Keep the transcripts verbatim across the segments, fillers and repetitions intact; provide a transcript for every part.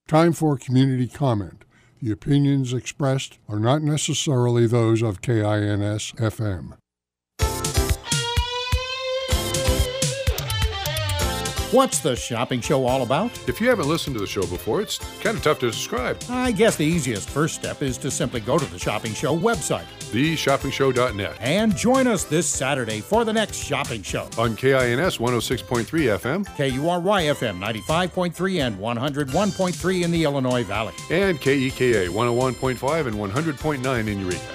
Time for community comment. The opinions expressed are not necessarily those of K I N S F M. What's the shopping show all about? If you haven't listened to the show before, it's kind of tough to describe. I guess the easiest first step is to simply go to the Shopping Show website, the shopping show dot net, and join us this Saturday for the next shopping show. On K I N S one oh six point three F M, K U R Y F M ninety-five point three and one oh one point three in the Illinois Valley, and K E K A one oh one point five and one hundred point nine in Eureka.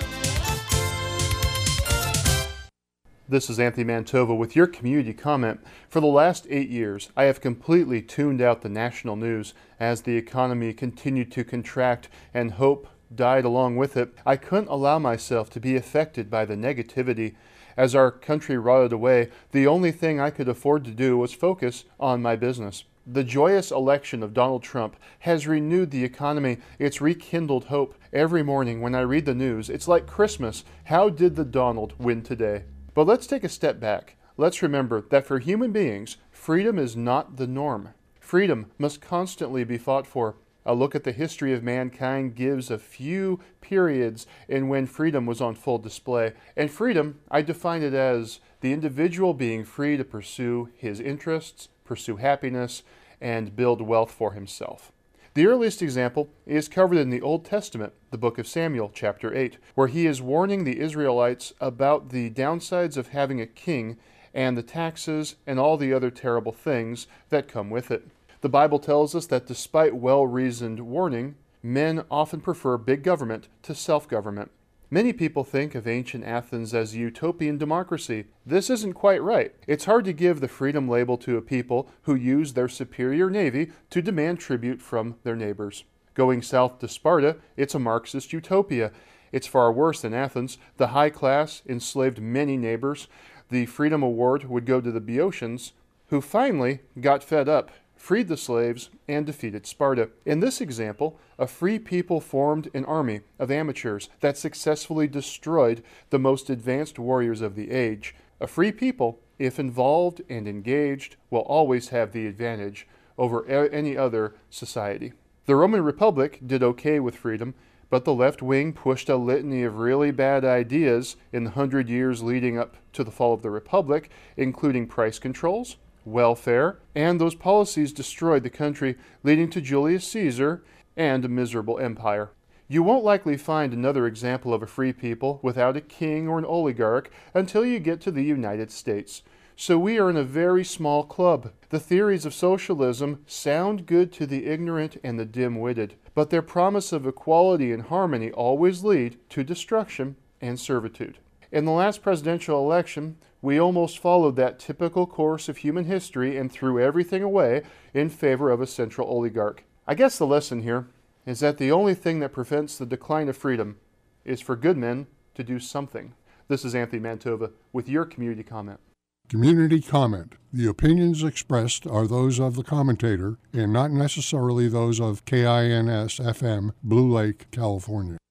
This is Anthony Mantova with your community comment. For the last eight years, I have completely tuned out the national news as the economy continued to contract and hope died along with it. I couldn't allow myself to be affected by the negativity. As our country rotted away, the only thing I could afford to do was focus on my business. The joyous election of Donald Trump has renewed the economy. It's rekindled hope. Every morning when I read the news, it's like Christmas. How did the Donald win today? But let's take a step back. Let's remember that for human beings, freedom is not the norm. Freedom must constantly be fought for. A look at the history of mankind gives a few periods in when freedom was on full display. And freedom, I define it as the individual being free to pursue his interests, pursue happiness, and build wealth for himself. The earliest example is covered in the Old Testament, the book of Samuel, chapter eight, where he is warning the Israelites about the downsides of having a king and the taxes and all the other terrible things that come with it. The Bible tells us that despite well-reasoned warning, men often prefer big government to self-government. Many people think of ancient Athens as a utopian democracy. This isn't quite right. It's hard to give the freedom label to a people who use their superior navy to demand tribute from their neighbors. Going south to Sparta, it's a Marxist utopia. It's far worse than Athens. The high class enslaved many neighbors. The Freedom Award would go to the Boeotians, who finally got fed up, freed the slaves, and defeated Sparta. In this example, a free people formed an army of amateurs that successfully destroyed the most advanced warriors of the age. A free people, if involved and engaged, will always have the advantage over any other society. The Roman Republic did okay with freedom, but the left wing pushed a litany of really bad ideas in the hundred years leading up to the fall of the Republic, including price controls, welfare, and those policies destroyed the country, leading to Julius Caesar and a miserable empire. You won't likely find another example of a free people without a king or an oligarch until you get to the United States. So we are in a very small club. The theories of socialism sound good to the ignorant and the dim-witted, but their promise of equality and harmony always lead to destruction and servitude. In the last presidential election, we almost followed that typical course of human history and threw everything away in favor of a central oligarch. I guess the lesson here is that the only thing that prevents the decline of freedom is for good men to do something. This is Anthony Mantova with your community comment. Community comment. The opinions expressed are those of the commentator and not necessarily those of K I N S F M, Blue Lake, California.